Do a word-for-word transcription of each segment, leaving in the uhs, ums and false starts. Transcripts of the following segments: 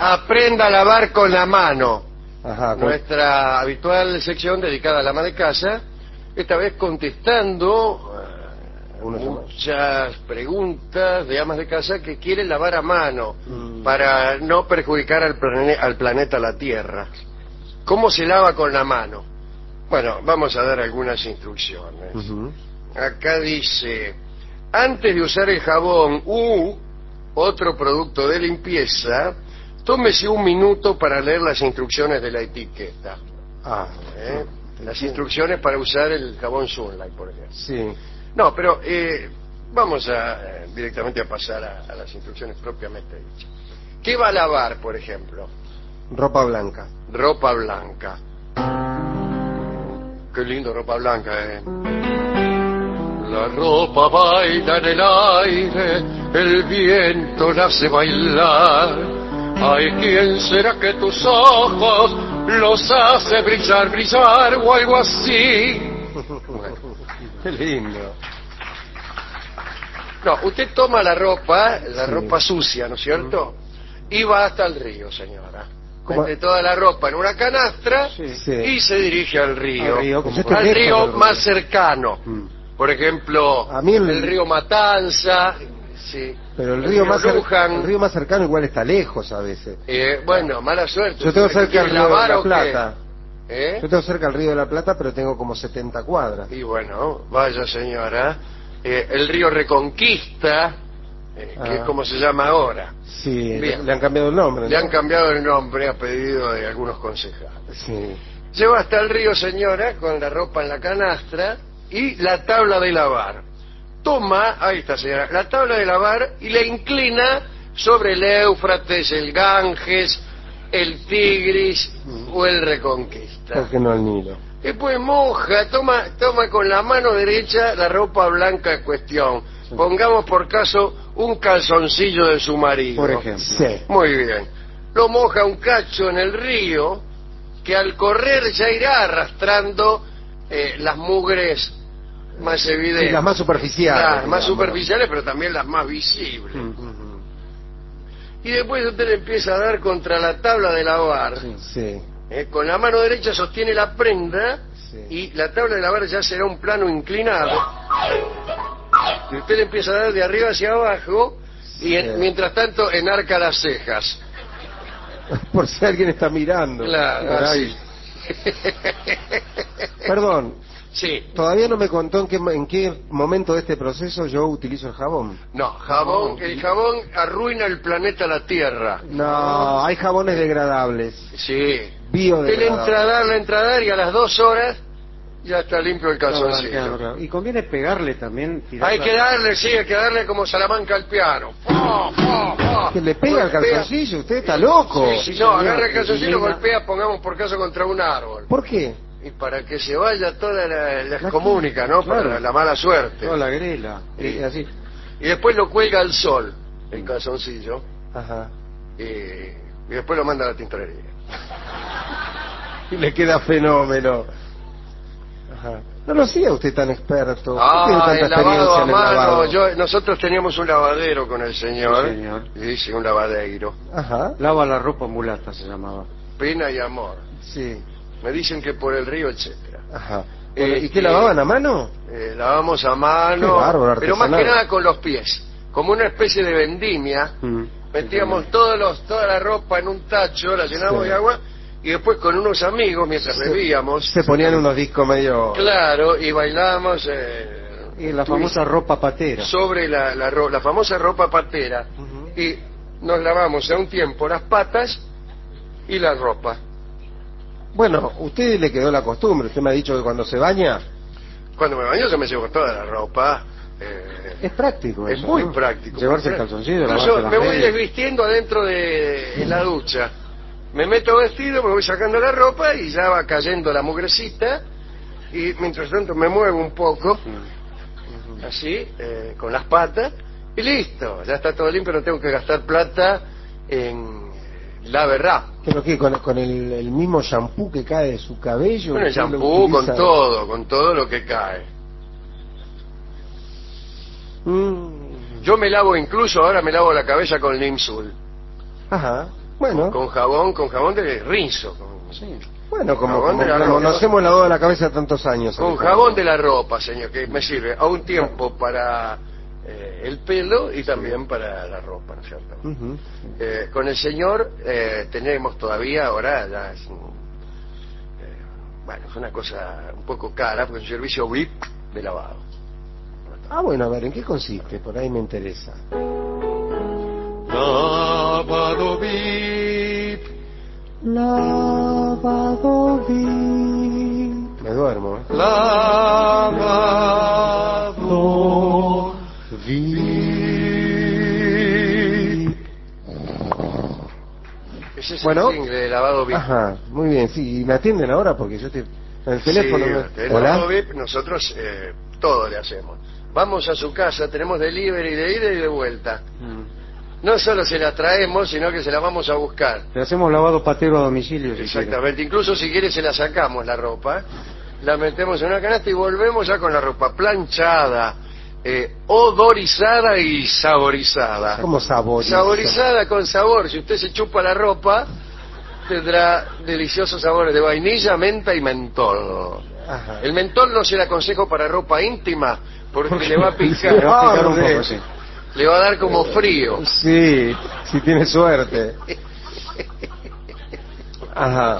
aprenda a lavar con la mano. Ajá, Nuestra habitual sección dedicada a la ama de casa, esta vez contestando uh, muchas preguntas de amas de casa que quieren lavar a mano mm. para no perjudicar al, plane al planeta la Tierra. ¿Cómo se lava con la mano? Bueno, vamos a dar algunas instrucciones. Uh-huh. Acá dice, antes de usar el jabón u otro producto de limpieza, tómese un minuto para leer las instrucciones de la etiqueta. Ah, ¿eh? Las instrucciones para usar el jabón Sunlight, por ejemplo. Sí. No, pero eh, vamos a eh, directamente a pasar a, a las instrucciones propiamente dichas. ¿Qué va a lavar, por ejemplo? Ropa blanca. Ropa blanca. Qué lindo ropa blanca, ¿eh? La ropa baila en el aire, el viento la hace bailar. Ay, ¿quién será que tus ojos los hace brillar, brillar o algo así? Bueno, qué lindo. No, usted toma la ropa, la sí. ropa sucia, ¿no es cierto? Y va hasta el río, señora. Mete toda la ropa en una canastra sí. y se dirige al río. Al río, al río más cercano. Mm. Por ejemplo, a mí el... el río Matanza. Sí. Pero el, el río, río más Luján, el río más cercano igual está lejos a veces. Eh, bueno, mala suerte. Yo tengo cerca el río de la Plata. ¿Eh? Yo tengo cerca el río de la Plata, pero tengo como setenta cuadras. Y bueno, vaya señora. Eh, el río Reconquista, eh, ah. que es como se llama ahora. Sí, Bien. le han cambiado el nombre. Le ¿no? han cambiado el nombre a pedido de algunos concejales. Sí. Lleva hasta el río, señora, con la ropa en la canastra y la tabla de lavar. Toma, ahí está señora, la tabla de lavar y la inclina sobre el Éufrates, el Ganges, el Tigris mm. o el Reconquista. ¿Por qué no el Nilo? Después moja, toma, toma con la mano derecha la ropa blanca en cuestión. Sí. Pongamos por caso un calzoncillo de su marido. Por ejemplo. Sí. Muy bien. Lo moja un cacho en el río, que al correr ya irá arrastrando eh, las mugres más evidentes. Sí, las más superficiales. Las más superficiales, pero también las más visibles. Uh-huh. Y después usted le empieza a dar contra la tabla de lavar. Sí. sí. Eh, con la mano derecha sostiene la prenda sí. y la tabla de lavar ya será un plano inclinado. Y usted le empieza a dar de arriba hacia abajo y en, sí. mientras tanto enarca las cejas. Por si alguien está mirando. Claro, así. Perdón. Sí. Todavía no me contó en qué, en qué momento de este proceso yo utilizo el jabón. No, jabón, el jabón arruina el planeta la Tierra. No, hay jabones degradables. Sí. Biodegradables. El entradar, la entradar y a las dos horas ya está limpio el calzoncillo. No, claro, claro. Y conviene pegarle también. Hay que darle, sí, hay que darle como Salamanca al piano. ¡Oh, oh, oh! ¿Que le pega el calzoncillo? Usted está loco. Sí, sí, no, agarra el calzoncillo y lo golpea, pongamos por caso, contra un árbol. ¿Por qué? Y para que se vaya toda la, la excomunica, ¿no? Para claro. la, la mala suerte. Toda la grela. Y, así. Y después lo cuelga al sol, el calzoncillo. Ajá. Y, y después lo manda a la tintorería. Y le queda fenómeno. Ajá. No lo hacía usted tan experto. Ah, el lavado a mano. Lavado? Yo, nosotros teníamos un lavadero con el señor. Sí, señor. Y dice un lavadeiro. Ajá. Lava la ropa mulata se llamaba. Pena y amor. Sí. Me dicen que por el río, etcétera. Ajá. Bueno, ¿y qué eh, lavaban a mano? Eh, lavamos a mano, bárbaro, pero más que nada con los pies, como una especie de vendimia. Mm. Metíamos sí, todos los, toda la ropa en un tacho, la llenamos sí. de agua y después con unos amigos mientras se, bebíamos se ponían unos discos medio claro y bailábamos eh, y la famosa ropa patera sobre la, la, la famosa ropa patera uh-huh. y nos lavamos a un tiempo las patas y la ropa. Bueno, usted le quedó la costumbre. Usted me ha dicho que cuando se baña... Cuando me baño yo me llevo toda la ropa. Eh, es práctico es eso, muy ¿no? práctico. Llevarse muy el calzoncillo. Yo me voy desvistiendo adentro de en la ducha. Me meto vestido, me voy sacando la ropa y ya va cayendo la mugrecita. Y mientras tanto me muevo un poco, uh-huh. así, eh, con las patas. Y listo, ya está todo limpio, no tengo que gastar plata en... La verdad. ¿Pero qué? ¿Con, con el, el mismo shampoo que cae de su cabello? Con el shampoo, con todo, con todo lo que cae. Mm. Yo me lavo incluso, ahora me lavo la cabeza con Limsul. Ajá. Bueno, Con jabón, con jabón de rinzo. Con, Sí. bueno, como, jabón como, de la como ropa. nos hemos lavado la cabeza tantos años. con jabón de la ropa, señor, que me sirve a un tiempo para eh, el pelo y también para la ropa, ¿no es cierto? Ujú. Eh, con el señor eh, tenemos todavía, ahora ya es un, eh, bueno, es una cosa un poco cara, porque es un servicio V I P de lavado. Ah, bueno, a ver, ¿en qué consiste? Por ahí me interesa. Lavado V I P, Lavado V I P. Me duermo, ¿eh? lavado V I P. Ese es Bueno. el jingle de lavado V I P. Ajá, muy bien, sí. ¿Y me atienden ahora? Porque yo estoy en el teléfono. Sí, me- el ¿Hola? lavado V I P nosotros eh, todo le hacemos. Vamos a su casa, tenemos delivery de ida y de vuelta. Mm. No solo se la traemos, sino que se la vamos a buscar. Le hacemos lavado patero a domicilio, si Exactamente, incluso si quiere se la sacamos la ropa, la metemos en una canasta y volvemos ya con la ropa planchada, eh, odorizada y saborizada. ¿Cómo saboriza? Saborizada con sabor. Si usted se chupa la ropa, tendrá deliciosos sabores de vainilla, menta y mentol. Ajá. El mentol no se le aconsejo para ropa íntima porque le va a quiere. Le va a picar, picar un Arde. poco, sí. le va a dar como frío. Sí, si tiene suerte. Ajá.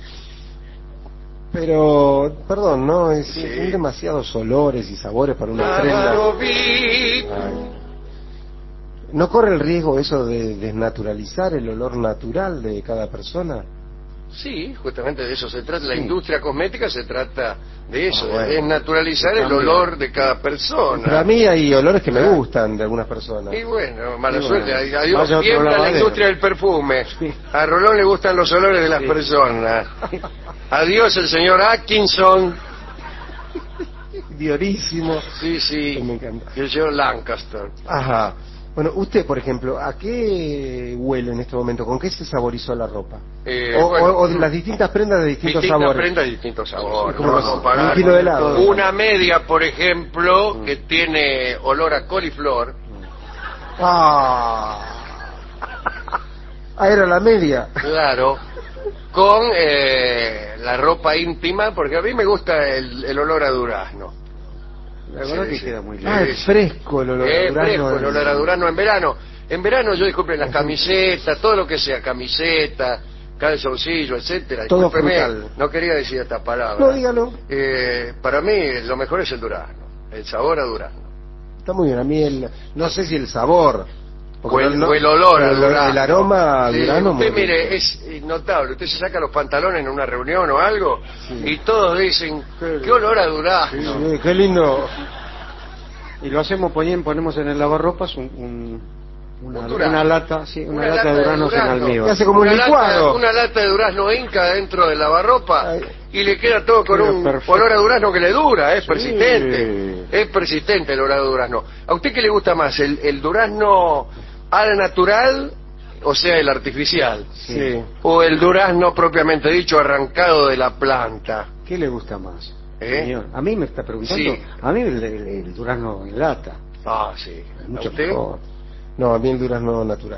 Pero, perdón, ¿no? Es, Sí. son demasiados olores y sabores para una Lavado prenda. V I P. Ay. ¿No corre el riesgo eso de desnaturalizar el olor natural de cada persona? Sí, justamente de eso se trata. La Sí. industria cosmética se trata de eso, Ah, bueno. de desnaturalizar el Cambia. olor de cada persona. Para mí hay olores que me Ah. gustan de algunas personas. Y bueno, mala Y suerte. bueno, Adiós, vaya a otro tiembla la lavadero. industria del perfume. Sí. A Rolón le gustan los olores de las Sí. personas. Adiós, el señor Atkinson. Diorísimo. Sí, sí. Me encanta. Y el señor Lancaster. Ajá. Bueno, usted, por ejemplo, ¿a qué huele en este momento? ¿Con qué se saborizó la ropa? Eh, o, bueno, o- o de las distintas prendas de distintos distintas sabores. prendas y distintos sabores. Como No los- vamos a comparar. un kilo de helado. Una media, por ejemplo, que tiene olor a coliflor. Ah. Ah, era la media. Claro, con eh, la ropa íntima, porque a mí me gusta el, el olor a durazno. La verdad Sí, que sí. queda muy Ah, bien. es fresco el olor a Es durazno. fresco el olor a durazno en verano. En verano yo disculpen las camisetas, todo lo que sea camiseta, calzoncillo, etcétera. Todo Discúlpeme, frutal. no quería decir esta palabra. No, dígalo. Eh, para mí lo mejor es el durazno, el sabor a durazno. Está muy bien, a mí el, no sé si el sabor. O el, no- o el olor a el, durazno. el aroma a Sí, durazno. usted muy mire, rico. es notable. Usted se saca los pantalones en una reunión o algo Sí. y todos dicen, qué olor a durazno. Sí, qué lindo. Y lo hacemos poniendo, ponemos en el lavarropas un, un- una, Un durazno. una lata, sí, una, Una lata, lata de de duranos en durazno. almíbar. Y hace como un una licuado. Lata, una lata de durazno inca dentro del lavarropa Ay. y le queda todo con Queda un perfecto. olor a durazno que le dura, es Sí. persistente. Es persistente el olor a durazno. ¿A usted qué le gusta más, el, el durazno al natural, o sea, el artificial? Sí. ¿O el durazno propiamente dicho, arrancado de la planta? ¿Qué le gusta más? ¿Eh? Señor, a mí me está preguntando, Sí. a mí el, el- el durazno en lata. Ah, sí. Es ¿A mucho usted? mejor. No, a mí el durazno natural.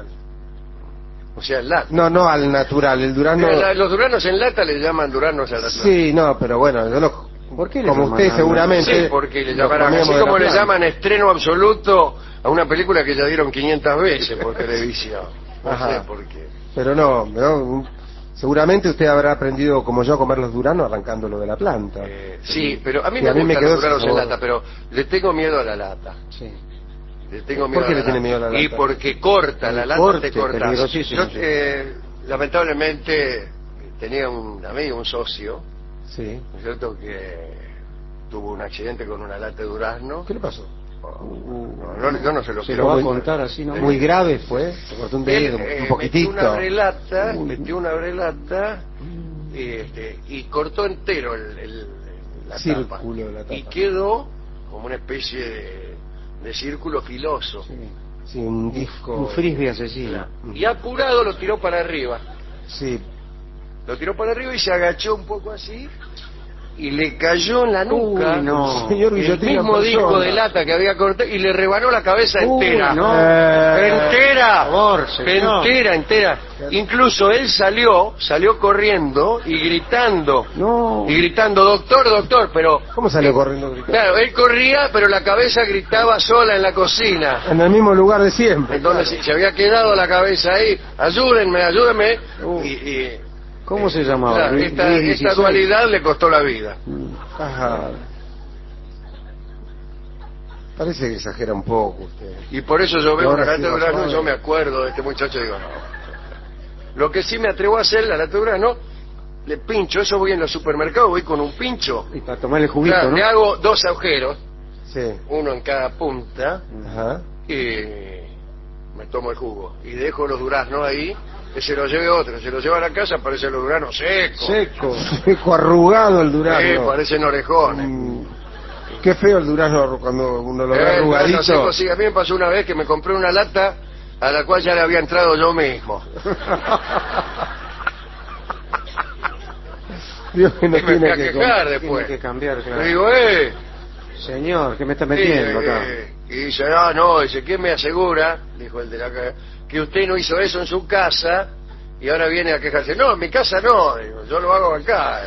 O sea, el lata. No, no al natural, el durazno. Mira, la- los duraznos en lata le llaman duraznos a la Sí, no, pero bueno, yo lo, ¿Por qué le como llaman usted al- seguramente. Sí, porque le lo llamarán, comíamos así de la como le planta. llaman estreno absoluto a una película que ya dieron quinientas veces por televisión. No Ajá. sé por qué. Pero no, no, seguramente usted habrá aprendido como yo a comer los duranos arrancándolo de la planta. Eh, sí, pero a mí Y me a mí me gustan quedó los duraznos ese en sabor. lata, pero le tengo miedo a la lata. Sí. Le tengo ¿Por miedo qué a la le tiene lata. miedo a la Y lata? porque corta, la El lata corte, te corta. peligrosísimo, Yo, sí. eh, lamentablemente, tenía un amigo, un socio, Sí. ¿no es cierto?, que tuvo un accidente con una lata de durazno. ¿Qué le pasó? No, no, yo no se lo Se quiero lo va a contar. contar así, ¿no? Muy grave fue, se cortó un Él, dedo, eh, un poquitito. Metió una brelata, Uy. metió una brelata y, este, y cortó entero el, el- la Círculo tapa. de la tapa. Y quedó como una especie de, de círculo filoso. Sí. Sí, un disco. Un frisbee asesino. Y apurado lo tiró para arriba. Sí. Lo tiró para arriba y se agachó un poco así y le cayó en la nuca Uy, no. Señor el Guillotina mismo en disco persona. de lata que había cortado y le rebanó la cabeza Uy, entera. no. Eh, Entera, Por favor, señor. entera, entera. Incluso él salió, salió corriendo y gritando, No. y gritando, doctor, doctor, pero... ¿Cómo salió corriendo gritando? Claro, él corría, pero la cabeza gritaba sola en la cocina. En el mismo lugar de siempre. Entonces claro. se había quedado la cabeza ahí, ayúdenme, ayúdenme. Uh. Y, y, ¿Cómo se llamaba? claro, Luis- esta, Luis esta dieciséis. dualidad le costó la vida. Ajá. Parece que exagera un poco usted. Y por eso yo veo Ahora una sí lata de va durazno y suave. yo me acuerdo de este muchacho y digo, no. Lo que sí me atrevo a hacer, la lata de durazno, le pincho, eso voy en los supermercados, voy con un pincho. Y para tomar el juguito, Claro, ¿no? le hago dos agujeros, Sí. uno en cada punta, Ajá. y me tomo el jugo. Y dejo los duraznos ahí, que se los lleve otro. Se los lleva a la casa, parecen los duraznos secos. Seco. Seco, arrugado el Eh, durazno. parecen orejones. Mm, Qué feo el durazno cuando uno lo ve Eh, el durazno arrugadito. seco, sí, a mí me pasó una vez que me compré una lata a la cual ya le había entrado yo mismo. Dios que no Y me fui tiene a que quejar Tiene después. que cambiar, claro. Le digo, eh, Señor, ¿qué me está sí, metiendo acá? eh, y dice, ah, no, dice, ¿quién me asegura? Dijo el de la ca- que usted no hizo eso en su casa y ahora viene a quejarse. No, en mi casa no, digo, yo lo hago acá.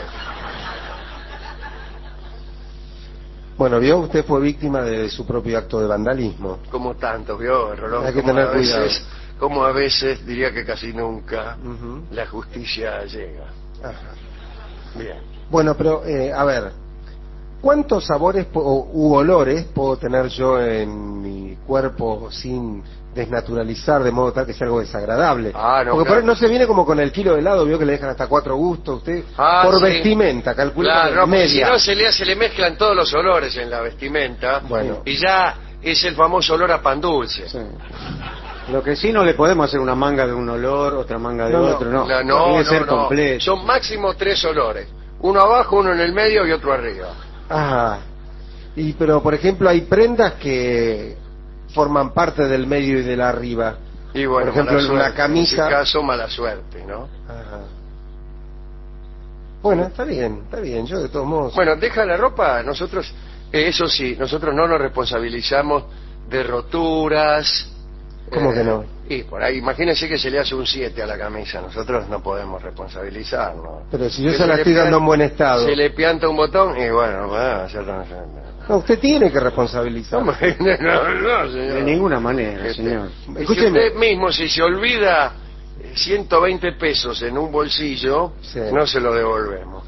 Bueno, vio, usted fue víctima de su propio acto de vandalismo. Como tanto, vio, Rolón, Hay que como tener a veces, cuidado. como a veces, diría que casi nunca, Ujú. la justicia llega. Ajá. Bien. Bueno, pero, eh, a ver, ¿cuántos sabores po- u olores puedo tener yo en mi cuerpo sin desnaturalizar de modo tal que sea algo desagradable? Ah, no, Porque por claro. ahí no se viene como con el kilo de helado, vio que le dejan hasta cuatro gustos, usted, Ah, por sí. vestimenta, calcula Claro, no, porque si media. no se le, se le mezclan todos los olores en la vestimenta. Bueno. Y ya es el famoso olor a pan dulce. Sí. Lo que sí no le podemos hacer una manga de un olor, otra manga de No, no. otro, no. No, no, Tiene que no, ser no. completo. Son máximo tres olores. Uno abajo, uno en el medio y otro arriba. Ah, y pero por ejemplo hay prendas que forman parte del medio y del arriba. Y bueno, Por ejemplo, mala en una suerte. camisa- En ese caso, mala suerte, ¿no? Ajá. Bueno, está bien, está bien, yo de todos modos... Bueno, deja la ropa, nosotros, eh, eso sí, nosotros no nos responsabilizamos de roturas. ¿Cómo eh, que no? Y por ahí, imagínense que se le hace un siete a la camisa, nosotros no podemos responsabilizarnos. Pero si yo Que se la le estoy dando pian- en buen estado. Se le pianta un botón y bueno, bueno, ya no, ya no. No, usted tiene que responsabilizar. No, no, no, señor. De ninguna manera, Este, señor. y si Escúcheme. usted mismo, si se olvida eh, ciento veinte pesos en un bolsillo, Sí. no se lo devolvemos.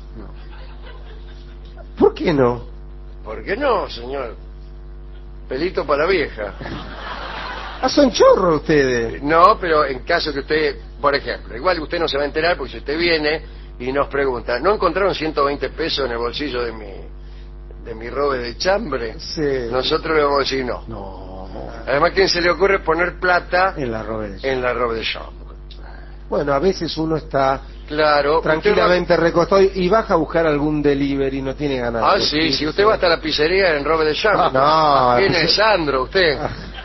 ¿Por qué no? ¿Por qué no, señor? Pelito para la vieja. Ah, son chorros ustedes. No, pero en caso que usted, por ejemplo, igual usted no se va a enterar porque si usted viene y nos pregunta, ¿no encontraron ciento veinte pesos en el bolsillo de mi de mi robe de chambre? Sí. Nosotros le vamos a decir no. No, Además, ¿quién se le ocurre poner plata en la robe de en la robe de chambre? Bueno, a veces uno está Claro. tranquilamente recostado y baja a buscar algún delivery, no tiene ganas. Ah, de sí, vestirse. si usted va hasta la pizzería en robe de chambre. No, Viene la pizze- Sandro, usted.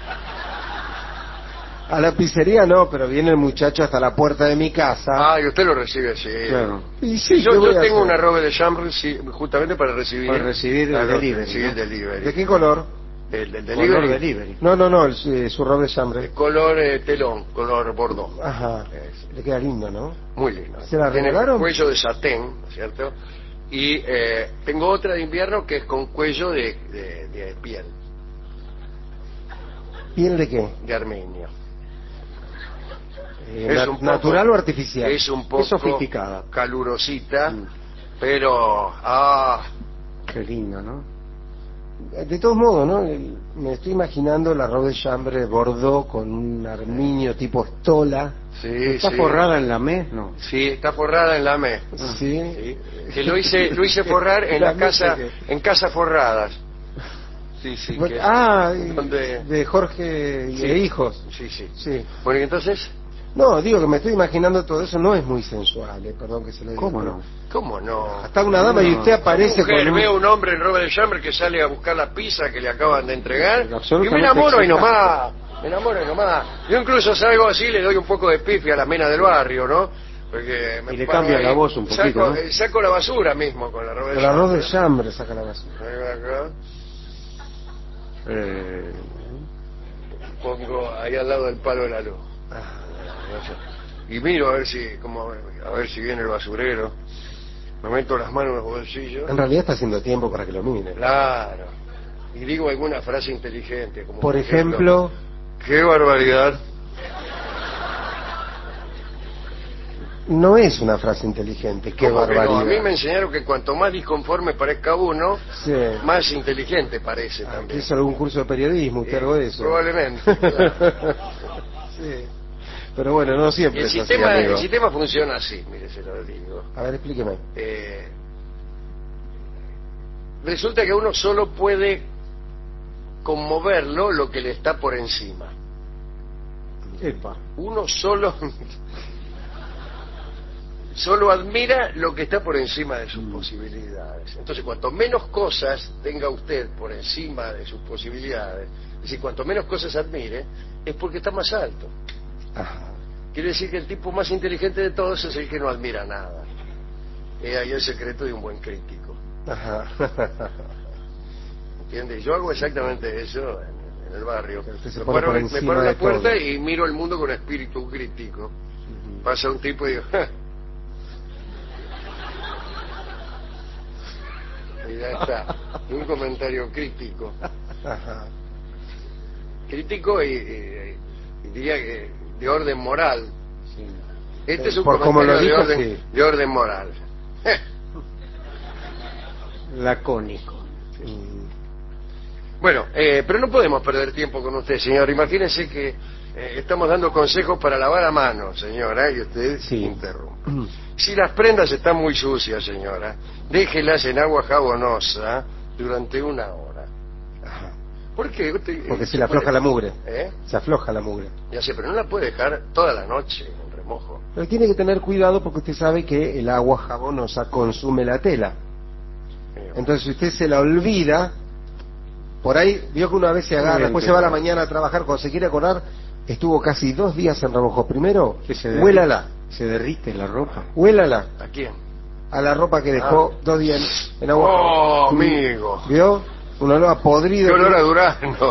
A la pizzería no, pero viene el muchacho hasta la puerta de mi casa. Ah, y usted lo recibe, sí. Claro. Y sí, yo ¿qué voy yo a tengo hacer? una robe de chambre sí, justamente para recibir... Para recibir el Claro, delivery, recibir ¿no? el delivery. ¿De qué color? El del Color delivery. delivery. No, no, no, el, eh, su robe de chambre. De color eh, telón, color bordón. Ajá, Es le queda lindo, ¿no? muy lindo. ¿Se la Tiene regalaron? cuello de satén, ¿no es cierto? Y eh, tengo otra de invierno que es con cuello de, de, de piel, ¿Piel de qué? de armenio. Eh, Es na- un poco- ¿Natural o artificial? Es un poco Es sofisticada. calurosita, Mm. pero... ah Qué lindo, ¿no? De todos modos, ¿no? El- Me estoy imaginando la robe de chambre bordó con un armiño tipo estola. Sí, ¿Está sí. forrada en la mes? No. Sí, está forrada en la M E. Sí. Sí. Que lo hice, lo hice forrar en la La casa, mesa en casa forradas. Sí, sí. Bueno, que- ah, y- donde- de Jorge y Sí. de hijos. Sí, sí. Sí. Bueno, y entonces, No, digo que me estoy imaginando todo eso, no es muy sensual, eh, perdón que se lo diga. ¿Cómo pero no? ¿cómo no? Está una dama y No. usted aparece Mujer, con un... veo un hombre en robe de chambre que sale a buscar la pizza que le acaban de entregar y me Absolutamente enamoro y excitante. nomás, me enamoro y nomás. Yo incluso salgo así, le doy un poco de pifi a las menas del barrio, ¿no? Porque me Y le paro cambia ahí, la voz un poquito, saco, ¿no? eh, saco la basura mismo con la ropa de El arroz de chambre. chambre saca la basura. Ahí va acá, Eh, pongo ahí al lado del palo de la luz. Ah, Y miro a ver si como a ver si viene el basurero. Me meto las manos en los bolsillos. en realidad está haciendo tiempo para que lo mire. Claro. Y digo alguna frase inteligente, como Por ejemplo, ¡qué barbaridad! no es una frase inteligente, qué ¿Cómo que no? barbaridad. A mí me enseñaron que cuanto más disconforme parezca uno, Sí. más inteligente parece Ah, también. ¿hizo algún curso de periodismo? ¿Usted Eh, algo de eso? Probablemente. Claro. Sí. Pero bueno, no Y siempre el es así, sistema, amigo. el sistema funciona así, mire, se lo digo. A ver, explíqueme. Eh, resulta que uno solo puede conmoverlo lo que le está por encima. epa. Uno solo solo admira lo que está por encima de sus posibilidades. Entonces, cuanto menos cosas tenga usted por encima de sus posibilidades, es decir, cuanto menos cosas admire, es porque está más alto. Ajá. Quiere decir que el tipo más inteligente de todos es el que no admira nada. Es ahí el secreto de un buen crítico. Ajá. ¿Entiendes? Yo hago exactamente eso en, en el barrio. Usted se Me pone paro, por me encima paro en la de puerta todo. y miro el mundo con espíritu crítico. Ujú. Pasa un tipo y digo, ¡ja! Y ya está. Un comentario crítico. Ajá. Crítico y, y- y diría que de orden moral. Sí. Este Eh, es un por como comentario lo de, dijo, orden, sí. de orden moral. Lacónico. Mm. Bueno, eh, pero no podemos perder tiempo con usted, señor. Imagínese que eh, estamos dando consejos para lavar a mano, señora, y usted Sí. interrumpe. Si las prendas están muy sucias, señora, déjelas en agua jabonosa durante una hora. Ajá. ¿Por qué? Usted, Porque eh, se le afloja puede- la mugre. ¿Eh? Se afloja la mugre. Ya sé, pero no la puede dejar toda la noche en remojo. Pero tiene que tener cuidado porque usted sabe que el agua jabonosa consume la tela. Eh, Entonces, si usted se la olvida, por ahí, vio que una vez se agarra, Muy después bien, se va a la claro. mañana a trabajar, cuando se quiere acordar, estuvo casi dos días en remojo. Primero, Que se derrite. huélala, Se derrite la ropa. huélala ¿A quién? a la ropa que dejó Ah. dos días en, en agua Oh, jabonosa. amigo. ¿Vio? Un olor a ¡Qué podrido. olor a durazno!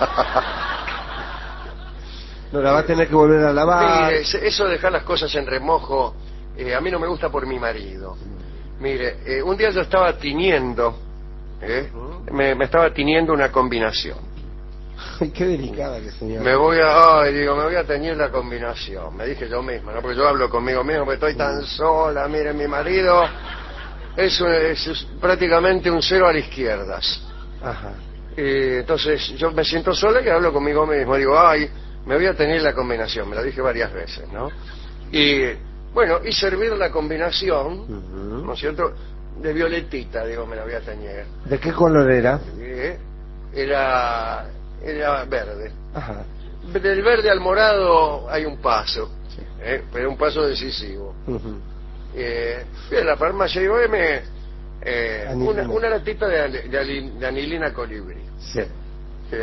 No la va a tener que volver a lavar. Mire, ese- eso de dejar las cosas en remojo, eh, a mí no me gusta por mi marido. Mire, eh, un día yo estaba tiñendo, ¿eh? me, me estaba tiñendo una combinación. Ay, qué delicada que señora. Me voy a, ay, digo, me voy a teñir la combinación. Me dije yo mismo, ¿no? Porque yo hablo conmigo mismo, porque estoy tan sola. Mire, mi marido es, un- es- es prácticamente un cero a la izquierda. Ajá. Y entonces yo me siento sola y hablo conmigo mismo. Digo, ay, me voy a tener la combinación. Me lo dije varias veces, ¿no? Y bueno, y servir la combinación, Ujú. ¿no es cierto? De violetita, digo, me la voy a teñir. ¿De qué color era? Eh, Era, era verde. Ajá. Del verde al morado hay un paso, ¿eh? Pero un paso decisivo. Ujú. Eh, fui a la farmacia y digo, "Deme, eh, Anilina. una, una latita de, ale- de ali- de anilina colibrí". Sí. ¿Sí?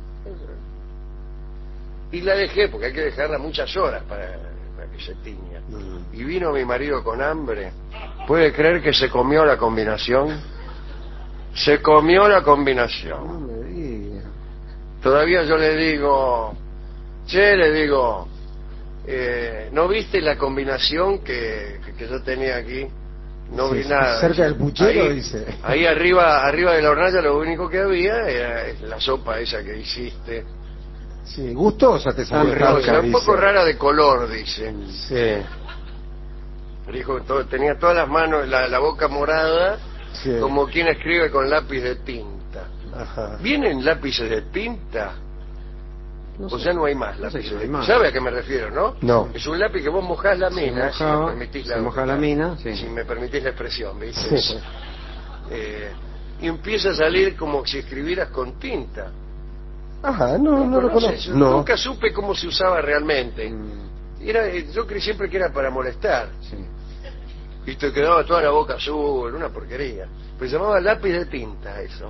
Y la dejé, porque hay que dejarla muchas horas para, para que se tiña. Mm. Y vino mi marido con hambre. ¿Puede creer que se comió la combinación? Se comió la No combinación. me diga. Todavía yo le digo, che, le digo, eh, ¿no viste la combinación que, que, que yo tenía aquí? No Sí, vi nada. cerca del puchero, ahí, dice. Ahí arriba, arriba de la hornalla lo único que había era la sopa esa que hiciste. Sí, gustosa te salió. Tan Carlos, O sea, un dice. poco rara de color, dice. Sí, Dijo, todo, tenía todas las manos, la, la boca morada, sí. como quien escribe con lápiz de tinta. Ajá. ¿Vienen lápices de tinta? No O sé. ya no hay más No sé lápices si de hay tinta. más. ¿Sabe a qué me refiero, no? No. Es un lápiz que vos mojás la Se mina, si mojaba, me permitís la, se moja la mina, sí. si me permitís la expresión, ¿viste? Sí. Eh, y empieza a salir como si escribieras con tinta. Ajá, no, no lo conoces? conozco. No. Nunca supe cómo se usaba realmente. Mm, Era, eh, yo creí siempre que era para molestar. sí. Y te quedaba toda la boca azul, una porquería. Pues se llamaba lápiz de tinta eso.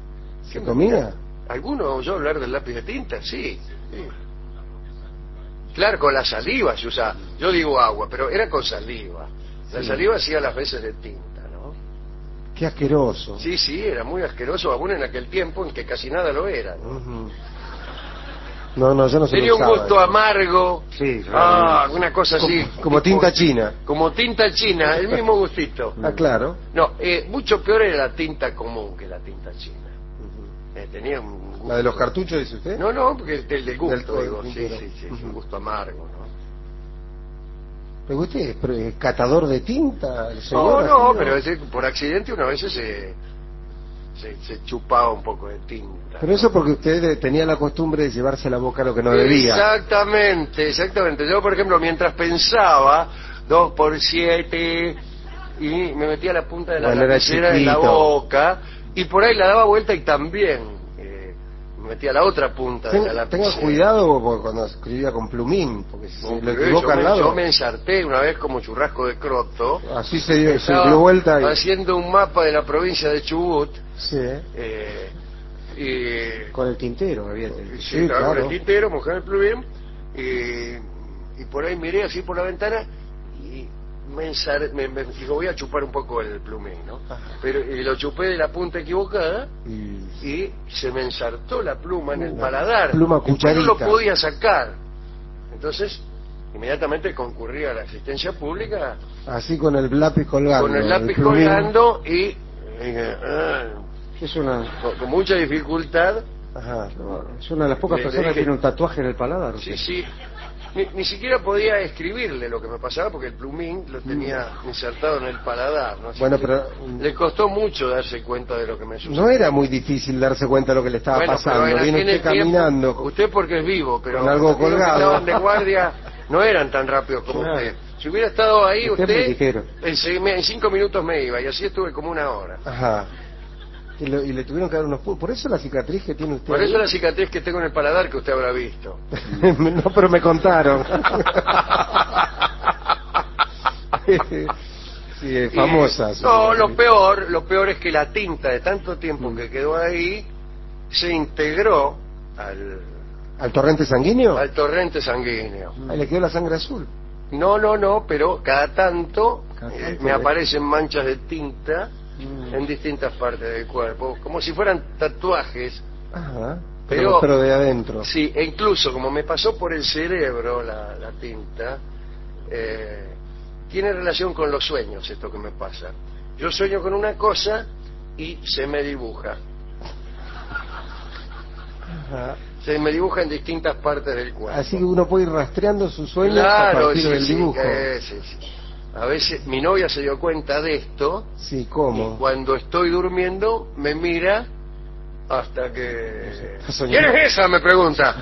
¿Se comía? ¿Alguno oyó hablar del lápiz de tinta? Sí. sí. Claro, con la saliva se usa. Yo digo agua, pero era con saliva. La Sí. saliva hacía las veces de tinta, ¿no? Qué asqueroso. Sí, sí, era muy asqueroso, aún en aquel tiempo en que casi nada lo era, ¿no? Ujú. No, no, yo no sé. Tenía un gusto amargo. Sí, Ah, realmente. una cosa así. Como, como tipo- tinta china. Como tinta china, el mismo gustito. Ah, claro. No, eh, mucho peor era la tinta común que la tinta china. Eh, tenía un gusto. ¿La de los cartuchos, dice usted? No, no, porque el, el del gusto, Del- digo, del sí, tintero. sí, sí, es un Ujú. gusto amargo, ¿no? ¿Pero usted es pro- es catador de tinta, el señor? No, no, así, pero ese, por accidente una vez se, se, se chupaba un poco de tinta. Pero eso porque usted eh, tenía la costumbre de llevarse a la boca lo que no debía. Exactamente, exactamente. Yo, por ejemplo, mientras pensaba, dos por siete, y me metía la punta de la Bueno, era lapicera en la chiquito. boca, y por ahí la daba vuelta y también eh, me metía la otra punta de la Ten- lapicera. tenga cuidado porque cuando escribía con plumín, porque si No, se lo pero equivoca yo, al me, lado, yo me ensarté una vez como churrasco de croto. así se dio, se Estaba dio vuelta y... haciendo un mapa de la provincia de Chubut. Sí, eh, y Con el tintero había tenido. sí, Sí, estaba con claro. el tintero, mojé el plumín, y, y por ahí miré así por la ventana y me, ensar- me, me digo, voy a chupar un poco el plumín, ¿no? Ajá. Pero y lo chupé de la punta equivocada y... y se me ensartó la pluma en el Una paladar. pluma Después cucharita. no lo podía sacar. Entonces, inmediatamente concurrí a la asistencia pública Así con el lápiz colgando. con el lápiz plumín. colgando y eh, ah, Es una, con, con mucha dificultad. Ajá. es una de las pocas Le- le personas dije- que tiene un tatuaje en el paladar. Sí, usted. sí. Ni, ni siquiera podía escribirle lo que me pasaba porque el plumín lo tenía insertado en el paladar, ¿no? Así Bueno, que pero- le costó mucho darse cuenta de lo que me sucedía. No era muy difícil darse cuenta de lo que le estaba Bueno, pasando. pero en Vino aquel usted tiempo- caminando. con- Usted porque es vivo, pero con algo aquellos que colgado. estaban de guardia no eran tan rápidos como Claro. usted. Si hubiera estado ahí Usted es muy usted, ligero. en, se- en cinco minutos me iba y así estuve como una hora. Ajá. Y, lo- y le tuvieron que dar unos pu- Por eso la cicatriz que tiene usted. Por ahí. eso la cicatriz que tengo en el paladar que usted habrá visto. No, pero me contaron. Sí, es famosa. Y- su- no, lo peor, lo peor es que la tinta de tanto tiempo que quedó ahí se integró al, ¿Al torrente sanguíneo? al torrente sanguíneo. Ahí le quedó la sangre azul. No, no, no, pero cada tanto, Cada eh, tanto, me ¿eh? aparecen manchas de tinta Mm. en distintas partes del cuerpo, como si fueran tatuajes. Ajá. Pero- Pero, pero de adentro. Sí, e incluso como me pasó por el cerebro la, la tinta, eh, tiene relación con los sueños esto que me pasa. Yo sueño con una cosa y se me dibuja. Ajá. Se me dibuja en distintas partes del cuerpo. Así que uno puede ir rastreando sus sueños a Claro, partir sí, del sí, dibujo. eh, sí, sí. A veces mi novia se dio cuenta de esto Sí, y ¿cómo? cuando estoy durmiendo me mira hasta que... Está soñando. ¿Quién es esa? Me pregunta.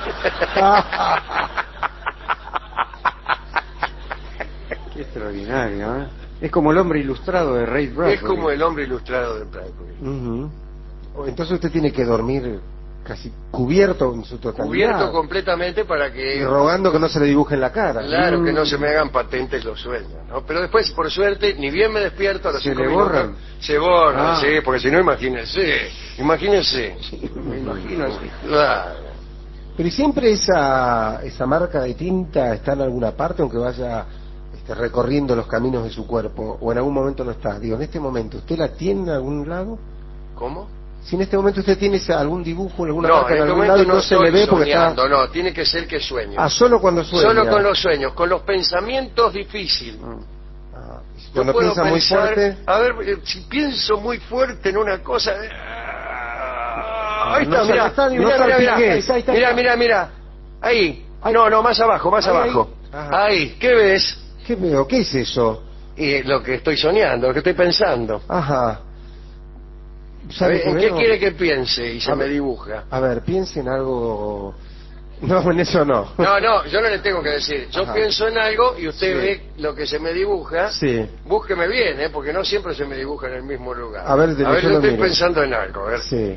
Qué extraordinario, ¿eh? Es como el hombre ilustrado de Ray Bradbury. Es como el hombre ilustrado de Bradbury. Ujú. Entonces usted tiene que dormir casi cubierto en su totalidad. Cubierto completamente para Y que... rogando que no se le dibuje en la cara. Claro, que Mm. no se me hagan patentes los sueños, ¿no? Pero después, por suerte, ni bien me despierto a los ¿Se cinco le minutos, borran? se borran, Ah. sí, porque si no, imagínense, imagínense. Me imagino así. Claro. Pero ¿y siempre esa, esa marca de tinta está en alguna parte, aunque vaya este, recorriendo los caminos de su cuerpo? ¿O en algún momento no está? Digo, en este momento, ¿usted la tiene en algún lado? ¿Cómo? Si en este momento usted tiene esa- algún dibujo, alguna No, marca en en este algún momento lado y no no se le estoy ve porque soñando, está... no, tiene que ser que sueño. Ah, solo cuando sueña. Solo con los sueños, con los pensamientos difíciles. Ah, y Yo cuando puedo piensa muy pensar, fuerte... a ver, eh, si pienso muy fuerte en una cosa... eh, ah, ahí No está, se- mira, está- no mira, mira, mira, salpiques. ahí está, ahí está, mira, mira, mira, ahí, no, no, más abajo, más Ahí, abajo, ahí. Ajá. ahí, ¿qué ves? ¿Qué veo? ¿Qué es eso? Y lo que estoy soñando, lo que estoy pensando. Ajá. A ¿Sabe ver, ¿En qué qué veo? quiere que piense? Y se A me ver. dibuja. A ver, piense en algo... No, en eso no. No, no, yo no le tengo que decir. Yo Ajá. pienso en algo y usted Sí. ve lo que se me dibuja. Sí. Búsqueme bien, ¿eh? Porque no siempre se me dibuja en el mismo lugar. A ver, de- a ver yo yo lo estoy miro. pensando en algo. A ver. Sí.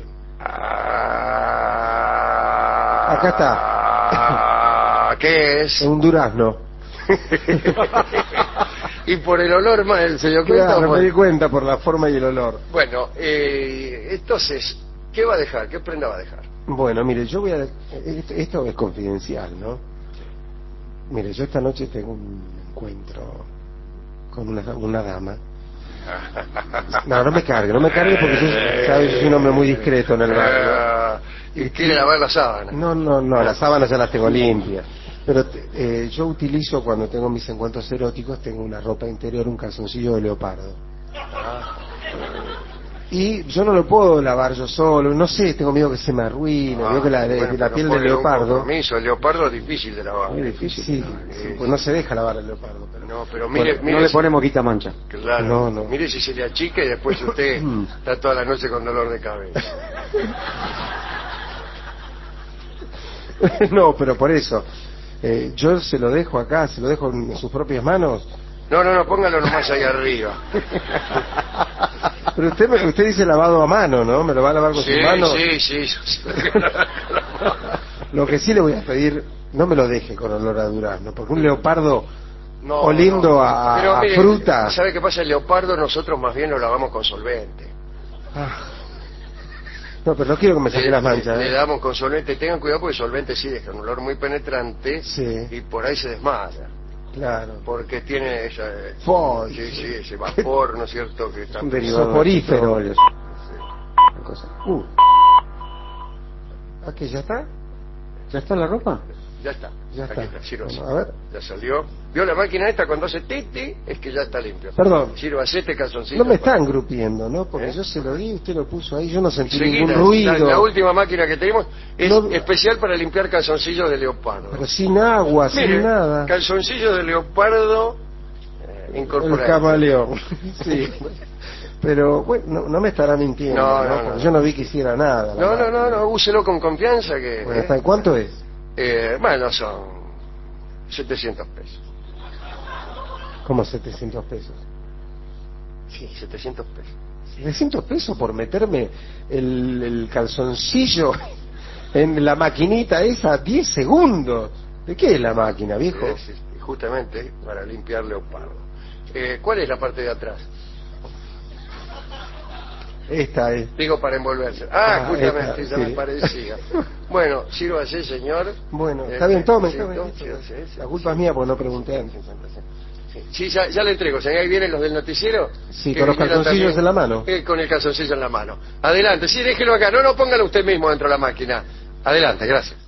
Ah, Acá está. ¿Qué es? Un durazno. Y por el olor más, ¿se dio cuenta? Claro, o por- me di cuenta por la forma y el olor. Bueno, eh, entonces, ¿qué va a dejar? ¿Qué prenda va a dejar? Bueno, mire, yo voy a... Esto, esto es confidencial, ¿no? Mire, yo esta noche tengo un encuentro con una, una dama. No, no me cargue, no me cargue porque yo, ¿sabes? Yo soy un hombre muy discreto en el barrio. ¿Y quiere lavar la sábana? No, no, no, las sábanas ya las tengo limpias. Pero eh, yo utilizo, cuando tengo mis encuentros eróticos, tengo una ropa interior, un calzoncillo de leopardo. Y yo no lo puedo lavar yo solo, no sé, tengo miedo que se me arruine, Ah, veo que la, bueno, la piel de leopardo... El leopardo es difícil de lavar. Muy difícil. Sí, sí, pues no se deja lavar el leopardo. Pero... No, pero mire, bueno, mire no le si... ponemos quita mancha. Claro, no, no. Mire si se le achica y después usted está toda la noche con dolor de cabeza. No, pero por eso, eh, yo se lo dejo acá, se lo dejo en sus propias manos. No, no, no, póngalo nomás ahí arriba. Pero usted me, usted dice lavado a mano, ¿no? ¿Me lo va a lavar con sí, sus manos? Sí, sí, sí. Lo que sí le voy a pedir, no me lo deje con olor a durazno, porque un leopardo no, oliendo no. a, Pero, a mire, fruta... ¿sabe qué pasa? El leopardo nosotros más bien lo lavamos con solvente. Ah. No, pero no quiero que me saque le, las manchas. Le, ¿eh? le damos con solvente. Tengan cuidado porque el solvente sí deja un olor muy penetrante, sí. Y por ahí se desmaya. Claro. Porque tiene esa, Fo- sí, sí, ese vapor, ¿no es cierto? Que está Un derivado soporífero. de sí. cosa. Uh. ¿Aquí ya está? ¿Ya está la ropa? Ya está. Ya Aquí está. está, sírvase. Bueno, a ver. Ya salió. ¿Vio la máquina esta cuando hace titi? Es que ya está limpio. Perdón. Sírvase este calzoncillo. No me están grupiendo, ¿no? Porque ¿Eh? yo se lo di, usted lo puso ahí, yo no sentí Seguida, ningún ruido. La, la última máquina que tenemos es No, especial para limpiar calzoncillos de leopardo. Pero sin agua, Mire, sin nada. Calzoncillos de leopardo eh, incorporado. El camaleón. Sí. Pero bueno, no, no me estará mintiendo, No, ¿no? no, Porque no. yo no vi que hiciera nada. No, no, no, no, úselo con confianza que... Bueno, eh, ¿está- ¿cuánto es? eh, bueno, son setecientos pesos. Como setecientos pesos. Sí, setecientos pesos. setecientos pesos por meterme el, el calzoncillo en la maquinita esa, diez segundos. ¿De qué es la máquina, viejo? Es, es, justamente para limpiar leopardo. Eh, ¿Cuál es la parte de atrás? Esta es. Digo, para envolverse. Ah, Ah, justamente, esta, ya sí. me parecía. Bueno, sírvase, señor. Bueno, Eh, está bien, tome, sí, tome. tome, sí, sí, sí, La culpa sí, es mía porque no sí, pregunté antes. Sí, sí, ya, ya le entrego. señor. Ahí vienen los del noticiero. Sí, que con los vinieron calzoncillos también, en la mano. eh, con el calzoncillo en la mano. Adelante, sí, déjelo acá. No, no, póngalo usted mismo dentro de la máquina. Adelante, gracias.